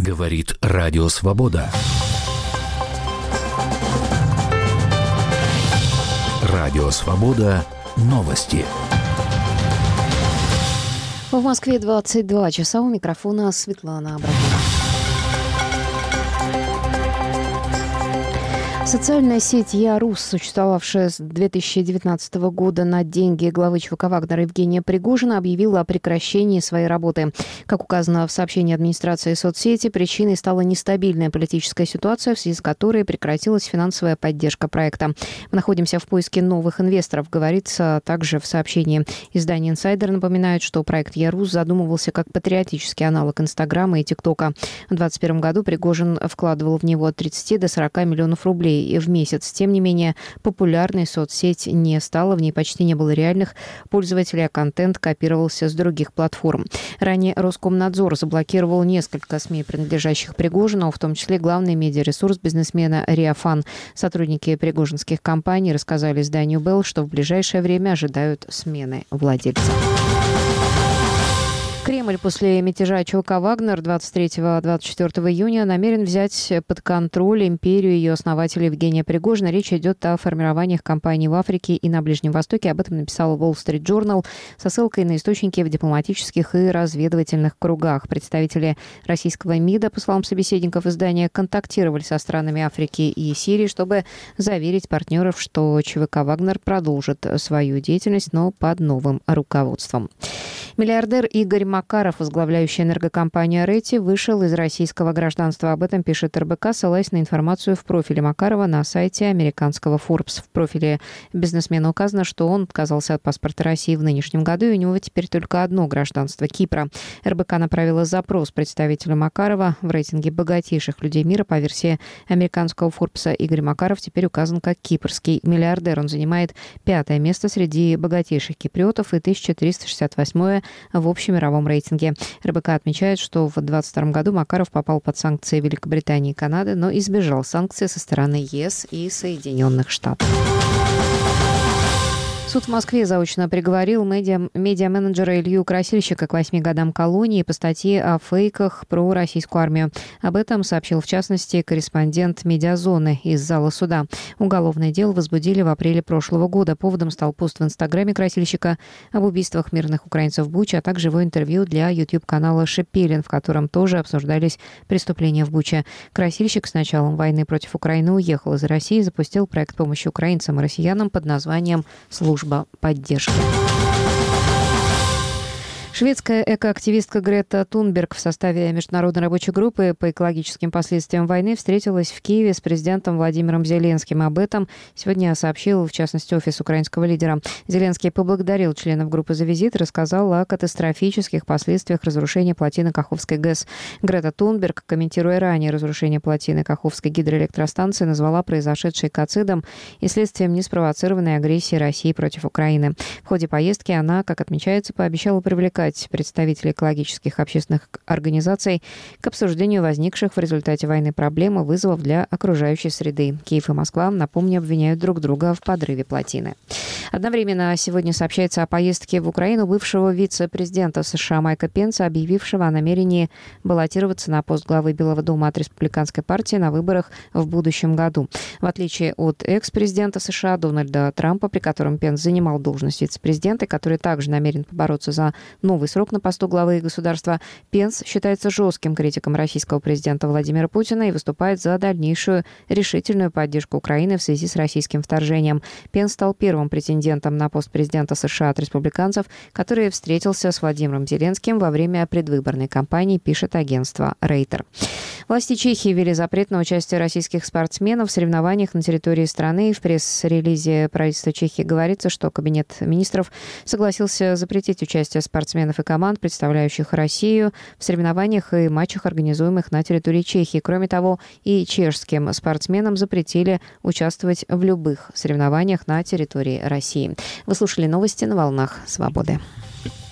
Говорит Радио Свобода. Радио Свобода. Новости. В Москве 22 часа. У микрофона Светлана Абрамова. Социальная сеть «Я-Рус», существовавшая с 2019 года на деньги главы ЧВК «Вагнер» Евгения Пригожина, объявила о прекращении своей работы. Как указано в сообщении администрации соцсети, причиной стала нестабильная политическая ситуация, в связи с которой прекратилась финансовая поддержка проекта. Мы находимся в поиске новых инвесторов, говорится также в сообщении. Издание «Инсайдер» напоминает, что проект «Я-Рус» задумывался как патриотический аналог Инстаграма и ТикТока. В 2021 году Пригожин вкладывал в него от 30 до 40 миллионов рублей в месяц. Тем не менее, популярной соцсеть не стала, в ней почти не было реальных пользователей, а контент копировался с других платформ. Ранее Роскомнадзор заблокировал несколько СМИ, принадлежащих Пригожину, в том числе главный медиаресурс бизнесмена Риафан. Сотрудники пригожинских компаний рассказали изданию Белл, что в ближайшее время ожидают смены владельца. Кремль после мятежа ЧВК «Вагнер» 23-24 июня намерен взять под контроль империю ее основателя Евгения Пригожина. Речь идет о формированиях кампаний в Африке и на Ближнем Востоке. Об этом написал Wall Street Journal со ссылкой на источники в дипломатических и разведывательных кругах. Представители российского МИДа, по словам собеседников издания, контактировали со странами Африки и Сирии, чтобы заверить партнеров, что ЧВК «Вагнер» продолжит свою деятельность, но под новым руководством. Миллиардер Игорь Макаров, возглавляющий энергокомпанию «Рети», вышел из российского гражданства. Об этом пишет РБК, ссылаясь на информацию в профиле Макарова на сайте американского Forbes. В профиле бизнесмена указано, что он отказался от паспорта России в нынешнем году, и у него теперь только одно гражданство – Кипра. РБК направила запрос представителю Макарова в рейтинге богатейших людей мира. По версии американского Forbes, Игорь Макаров теперь указан как кипрский миллиардер. Он занимает 5-е место среди богатейших киприотов и 1368-е в общемировом рейтинге. РБК отмечает, что в 2022 году Макаров попал под санкции Великобритании и Канады, но избежал санкций со стороны ЕС и Соединенных Штатов. Суд в Москве заочно приговорил медиа-менеджера Илью Красильщика к 8 годам колонии по статье о фейках про российскую армию. Об этом сообщил, в частности, корреспондент «Медиазоны» из зала суда. Уголовное дело возбудили в апреле прошлого года. Поводом стал пост в Инстаграме Красильщика об убийствах мирных украинцев в Буче, а также его интервью для YouTube-канала «Шепелин», в котором тоже обсуждались преступления в Буче. Красильщик с началом войны против Украины уехал из России и запустил проект помощи украинцам и россиянам под названием «Служба поддержки». Шведская экоактивистка Грета Тунберг в составе Международной рабочей группы по экологическим последствиям войны встретилась в Киеве с президентом Владимиром Зеленским. Об этом сегодня сообщил, в частности, офис украинского лидера. Зеленский поблагодарил членов группы за визит и рассказал о катастрофических последствиях разрушения плотины Каховской ГЭС. Грета Тунберг, комментируя ранее разрушение плотины Каховской гидроэлектростанции, назвала произошедшее экоцидом и следствием неспровоцированной агрессии России против Украины. В ходе поездки она, как отмечается, пообещала привлекать представителей экологических общественных организаций к обсуждению возникших в результате войны проблем и вызовов для окружающей среды. Киев и Москва, напомню, обвиняют друг друга в подрыве плотины. Одновременно сегодня сообщается о поездке в Украину бывшего вице-президента США Майка Пенса, объявившего о намерении баллотироваться на пост главы Белого дома от республиканской партии на выборах в будущем году. В отличие от экс-президента США Дональда Трампа, при котором Пенс занимал должность вице-президента, который также намерен побороться за новый срок на посту главы государства, Пенс считается жестким критиком российского президента Владимира Путина и выступает за дальнейшую решительную поддержку Украины в связи с российским вторжением. Пенс стал первым претендентом на пост президента США от республиканцев, который встретился с Владимиром Зеленским во время предвыборной кампании, пишет агентство Рейтер. Власти Чехии ввели запрет на участие российских спортсменов в соревнованиях на территории страны. В пресс-релизе правительства Чехии говорится, что Кабинет министров согласился запретить участие спортсменов и команд, представляющих Россию, в соревнованиях и матчах, организуемых на территории Чехии. Кроме того, и чешским спортсменам запретили участвовать в любых соревнованиях на территории России. Вы слушали новости на «Волнах Свободы».